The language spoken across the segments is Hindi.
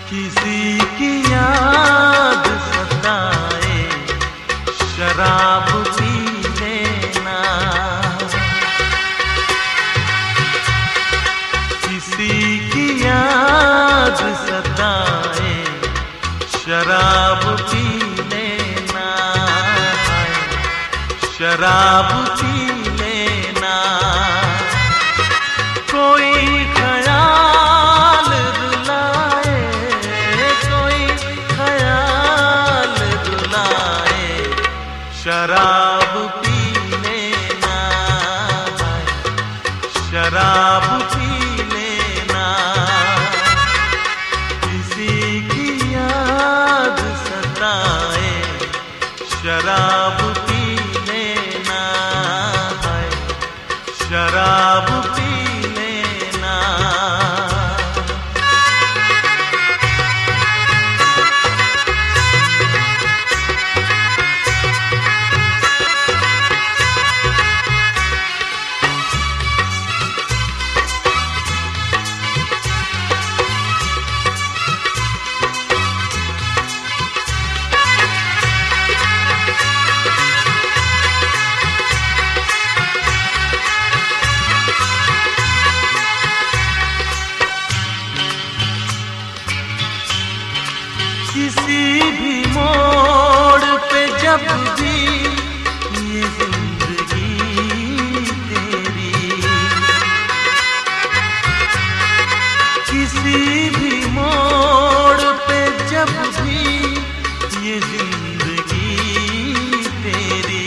किसी की याद सताए शराब पी लेना, किसी की याद सताए शराब पी लेना, शराब पी लेना। कोई ख्याल रुलाए, कोई ख्याल रुलाए शराब पी लेना, शराब पी लेना। किसी की याद सताए शराब पी लेना, शराब पी लेना। किसी भी मोड़ पे जब भी ये जिंदगी तेरी, किसी भी मोड़ पे जब भी ये जिंदगी तेरी,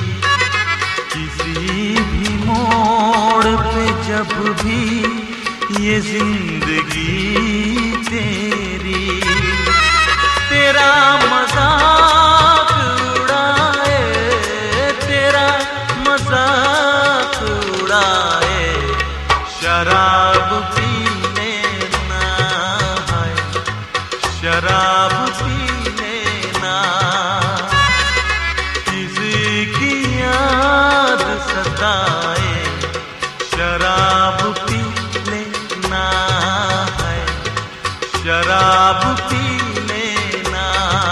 किसी भी मोड़ पे जब भी ये जिंदगी तेरी। तेरा मजाक उड़ाए, तेरा मजाक उड़ाए शराब पी लेना, शराब पी लेना। किसी की याद सताए शराब पी लेना, शराब पी लेना।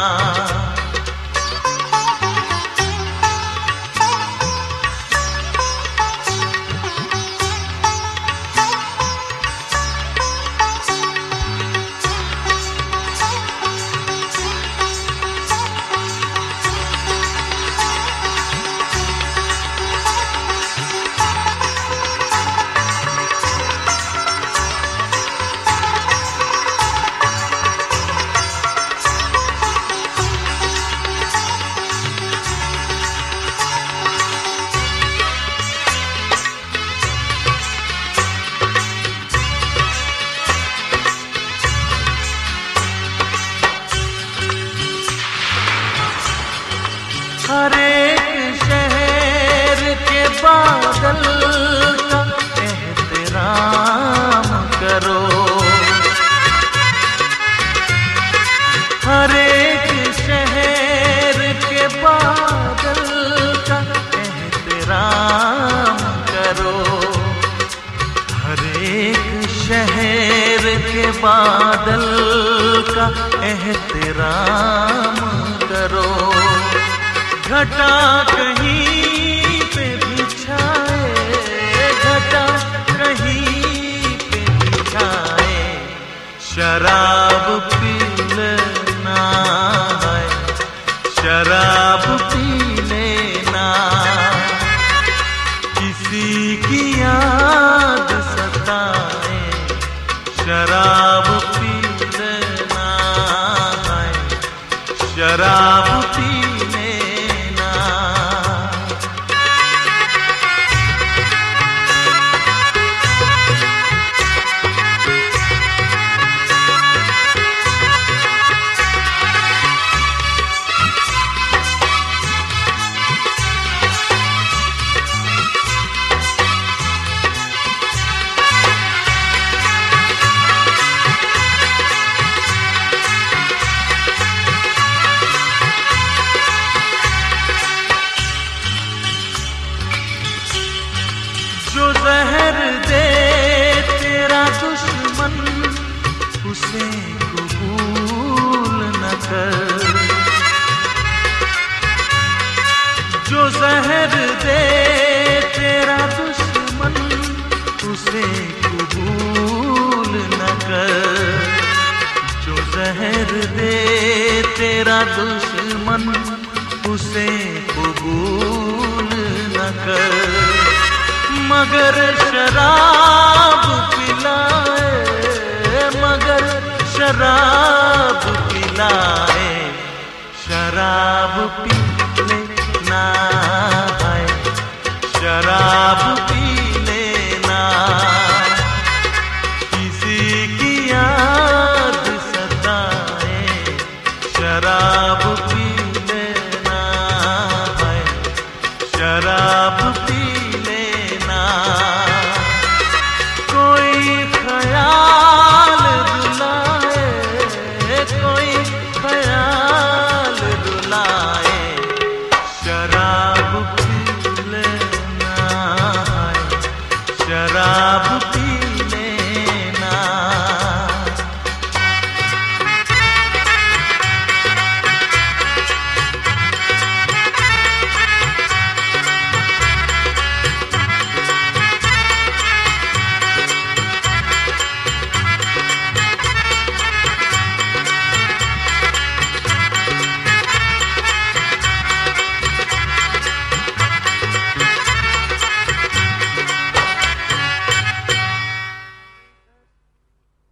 हर एक शहर के बादल का एहतराम करो, हर एक शहर के बादल का एहतराम करो, हर एक शहर के बादल का एहतराम करो। घटा कहीं पे बिछाए, घटा कहीं पे बिछाए शराब पी लेना, शराब पी लेना। किसी की याद सताए शराब पी लेना, शराब पी लेना। कबूल न कर। जो जहर दे तेरा दुश्मन उसे कबूल न कर। जो जहर दे तेरा दुश्मन उसे कबूल न कर। मगर शराब पिलाए, मगर शराब पिलाए, शराब पी ले ना है, शराब